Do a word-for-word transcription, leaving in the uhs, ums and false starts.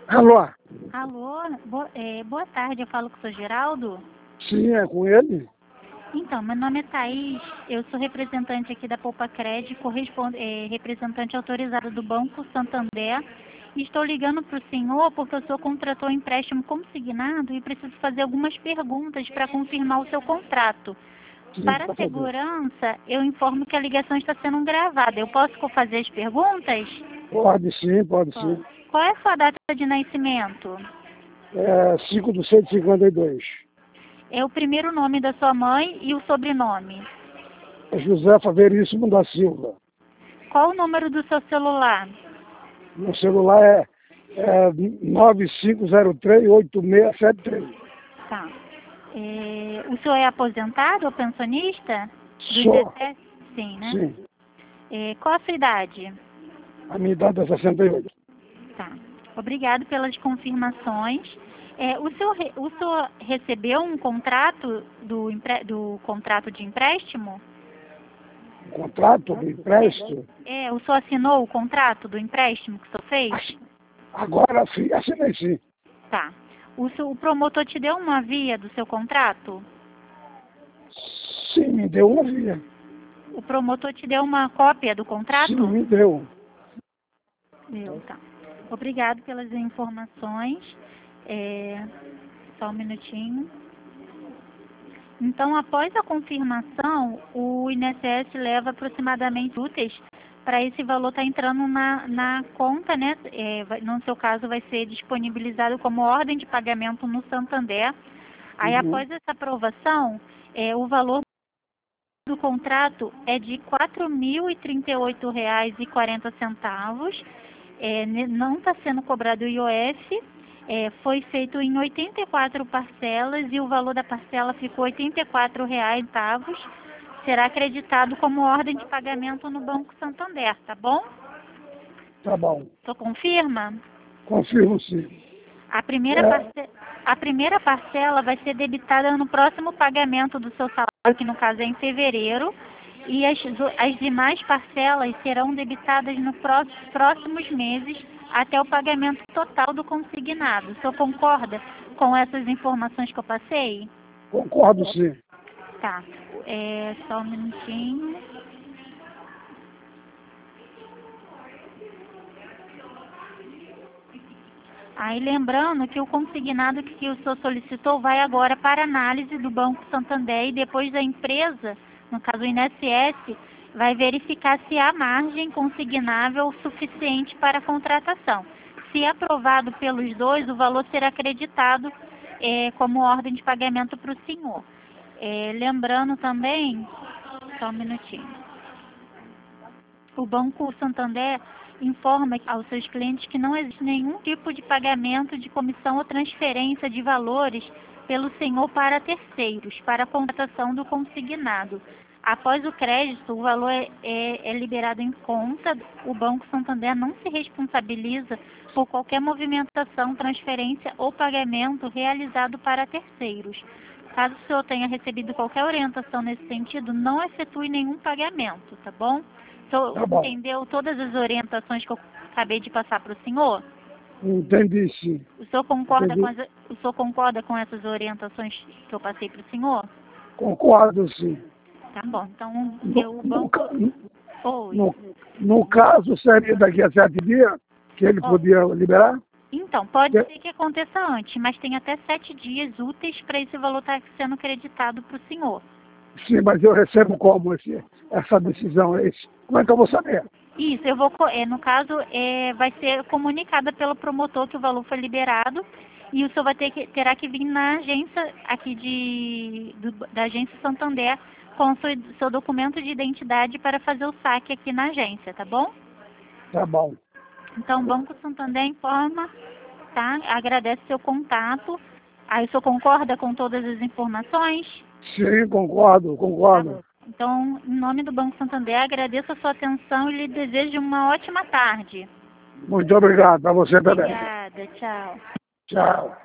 Alô? Alô, boa, é, boa tarde, eu falo com o senhor Geraldo? Sim, é com ele? Então, meu nome é Thaís, eu sou representante aqui da Poupa Cred, corresponde, é, representante autorizada do Banco Santander, e estou ligando para o senhor porque o senhor contratou um empréstimo consignado e preciso fazer algumas perguntas para confirmar o seu contrato. Sim, Para por a favor. segurança, eu informo que a ligação está sendo gravada. Eu posso fazer as perguntas? Pode sim, pode sim. Qual é a sua data de nascimento? É cinco de cento e cinquenta e dois. É o primeiro nome da sua mãe e o sobrenome. É Josefa Veríssimo da Silva. Qual o número do seu celular? Meu celular é, é nove cinco zero três, oito seis sete três. Tá. É, o senhor é aposentado ou pensionista? Do Sou. I N S S? Sim, né? Sim. É, qual a sua idade? A minha idade é sessenta e oito. Tá. Obrigado pelas confirmações. É, o, senhor, re- o senhor recebeu um contrato do, empre- do contrato de empréstimo? O contrato do empréstimo, É, o senhor assinou o contrato do empréstimo que o senhor fez? agora sim, assinei sim. Tá. O, seu- o promotor te deu uma via do seu contrato? Sim, me deu uma via. O promotor te deu uma cópia do contrato? Sim, me deu. Deu, tá. Obrigado pelas informações. É, só um minutinho. Então, após a confirmação, o I N S S leva aproximadamente úteis para esse valor estar entrando na, na conta, né? É, vai- no seu caso, vai ser disponibilizado como ordem de pagamento no Santander. Aí, Uhum. após essa aprovação, é, o valor do contrato é de quatro mil e trinta e oito reais e quarenta centavos. É, ne- não está sendo cobrado o I O F. É, foi feito em oitenta e quatro parcelas e o valor da parcela ficou oitenta e quatro reais centavos. Será acreditado como ordem de pagamento no Banco Santander, tá bom? Tá bom. Só confirma? Confirmo sim. A primeira, É, parce... a primeira parcela vai ser debitada no próximo pagamento do seu salário, que no caso é em fevereiro, e as, as demais parcelas serão debitadas nos próximos meses até o pagamento total do consignado. O senhor concorda com essas informações que eu passei? concordo sim. Tá. É, só um minutinho. Aí lembrando que o consignado que o senhor solicitou vai agora para análise do Banco Santander e depois a empresa, no caso o I N S S, vai verificar se há margem consignável suficiente para a contratação. Se aprovado pelos dois, o valor será acreditado eh, como ordem de pagamento para o senhor. Eh, lembrando também, só um minutinho. O Banco Santander informa aos seus clientes que não existe nenhum tipo de pagamento de comissão ou transferência de valores pelo senhor para terceiros, para a contratação do consignado. Após o crédito, o valor é, é, é liberado em conta. O Banco Santander não se responsabiliza por qualquer movimentação, transferência ou pagamento realizado para terceiros. Caso o senhor tenha recebido qualquer orientação nesse sentido, não efetue nenhum pagamento, tá bom? O senhor Tá bom. entendeu todas as orientações que eu acabei de passar para o senhor? Entendi sim. O senhor concorda com, Entendi. as, o senhor concorda com essas orientações que eu passei para o senhor? Concordo sim. Tá bom. Então, No, eu, o no, banco... ca- Oi. no, no caso, seria daqui a sete dias que ele Ó, podia liberar? então, pode Que- ser que aconteça antes, mas tem até sete dias úteis para esse valor estar sendo creditado para o senhor. Sim, mas eu recebo como esse, essa decisão? Esse? Como é que eu vou saber? Isso, eu vou, co- é, no caso, é, vai ser comunicada pelo promotor que o valor foi liberado e o senhor vai ter que, terá que vir na agência aqui de, do- da agência Santander com o seu, seu documento de identidade para fazer o saque aqui na agência, tá bom? Tá bom. Então, o Banco Santander informa, tá? Agradece seu contato. Aí o senhor concorda com todas as informações? Sim, concordo, Tá concordo. bom. Então, em nome do Banco Santander, agradeço a sua atenção e lhe desejo uma ótima tarde. Muito obrigado a você também. Obrigada, tchau. Tchau.